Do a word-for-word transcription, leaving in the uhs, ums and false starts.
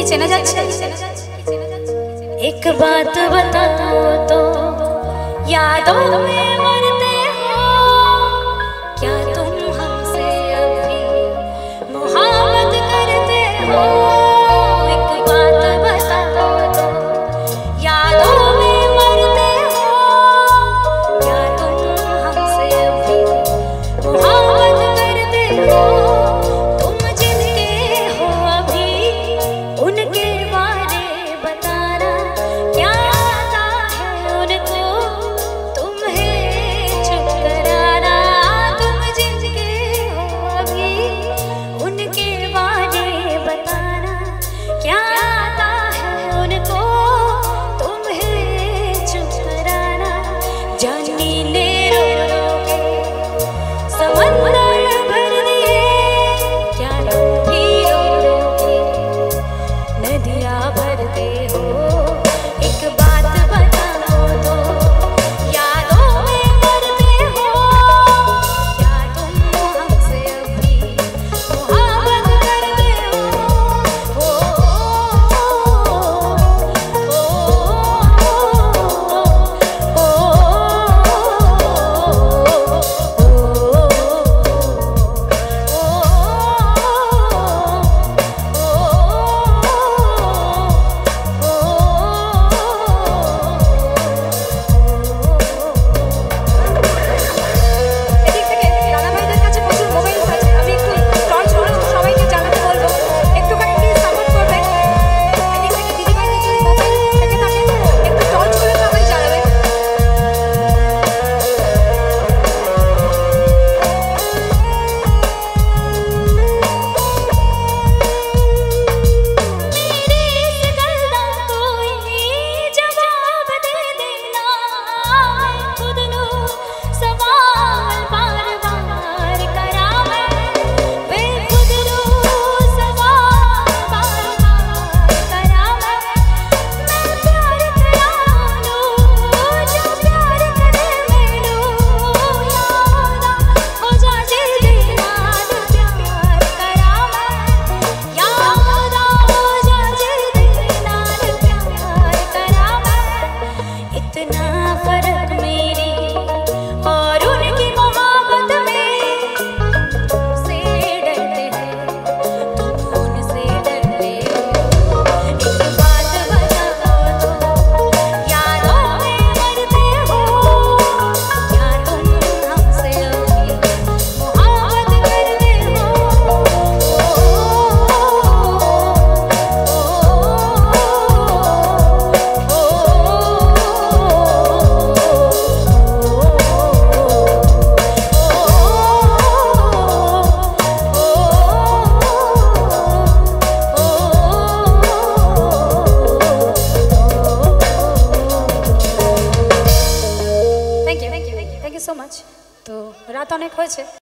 চেনা যাচ্ছে? एक बात बताओ तो यादों में मरते हो क्या तुम हमसे अभी मोहब्बत करते हो? एक बात बताओ तो यादों में मरते हो क्या तुम हमसे अभी मोहब्बत करते हो? तुम जिनके हो अभी उनके बारे बताना क्या आता है उनको तुम्हें चुप कराना? तुम जिनके हो अभी उनके बारे बताना क्या आता है उनको तुम्हें चुप कराना? जानी ले रो रो के समंदर भर दिए क्या तुम भी रो रो के नदियाँ भरते हो? एक बात बताओ तो यादों में मरते हो क्या तुम हमसे अभी मोहब्बत करते हो? ओ, এদিক থেকে দাদাভাইদের কাছে প্রচুর মোবাইল আছে, আমি একটু টর্চগুলো সবাইকে জ্বালাতে বলবো, একটুখানি প্লিজ সাপোর্ট করবেন। এদিক থেকে দিদিভাইদের যদি মোবাইল থেকে থাকে একটু টর্চগুলো সবাই জ্বালাবেন। मेरी इस गल्ला कोई जवाब दे देना खुद नु सवाल बार बार करा मैं वे खुद नु सवाल बार बार करा मैं मैं प्यार करा लूं जो प्यार करे मैनू यादा हो जा जे दे नाल प्यार करा मैं यादा हो जा जे दे नाल प्यार करा मैं। इतना फर्क मेरी और उनकी मोहब्बत में तुमसे डरते हैं तुम उनसे डरते हो। एक बात बताओ तो यादों में मरते हो क्या तुम हमसे अभी मोहब्बत करते हो? Thank you thank you thank you so much. তো রাত অনেক হয়েছে।